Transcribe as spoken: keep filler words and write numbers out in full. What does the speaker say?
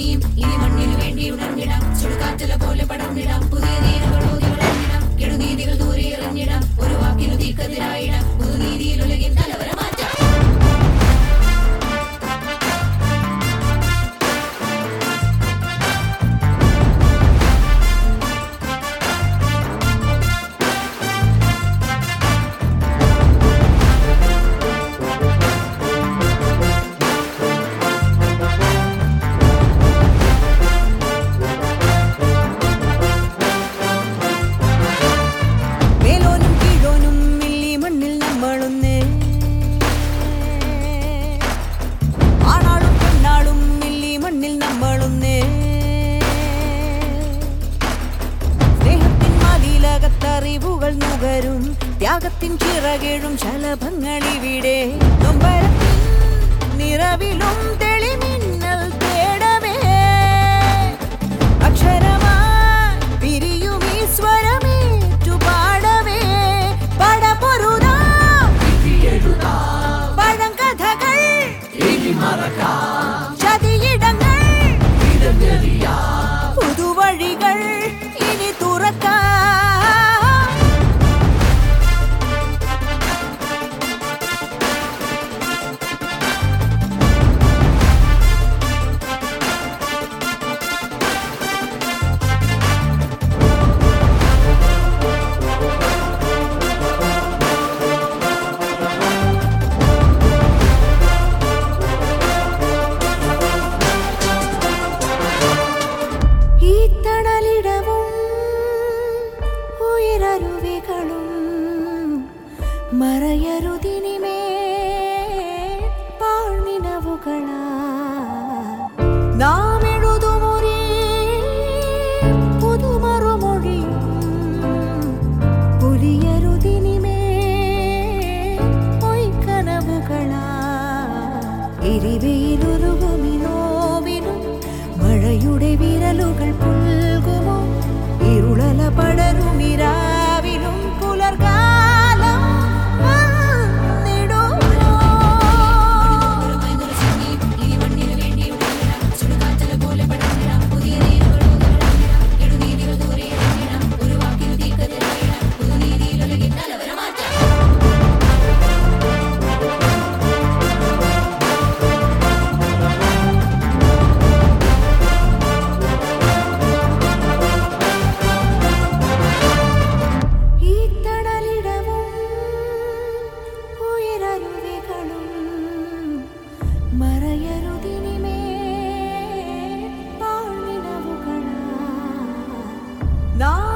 നീയും ഇനി മണ്ണിനു വേണ്ടി ഉണർന്നിടാം. ചുടുകാറ്റല പോലെ പടർന്നിടാം. പുതിയ നീരുകളോതി വളർന്നിടാം. കെടുനീതികൾ ദൂരെ എറിഞ്ഞിടാം. ഒരു വാക്കിനു തീക്കതിരായിടാം. പുതുനീതിയിൽ ഉലകിൻ തലവര മാറ്റാം. അറിവുകൾ നുകരും ത്യാഗത്തിൻ ചിറകേഴും ശലഭങ്ങളിവിടെ നൊമ്പരത്തിൻ നിറവിലും തെളിമിന്നൽ തേടവേ അക്ഷരമായി പിരിയും ഈ സ്വരമേറ്റു പാടവേ പടപൊരുതാം പഴങ്കഥകൾ ചതിയിടങ്ങൾ പുതുവഴികൾ ഇനി തുറക്കാം. മറയരുതിനിമേ പാഴ്നിനവുകളാ നാം എഴുതുമൊരേ പുതുമറുമൊഴിയും പുലിയരുതിനിമേ പൊയ്ക്കനവുകളാ എരിവയിലൊരുകുമിനോവിനും മഴയുടെ വിരലുകൾ പുൽകുമോ ഇരുളല പടരുമിരാവിലും പുലർകാ മറയരുതിനിമേ പാഴ്നിനവുകളാ.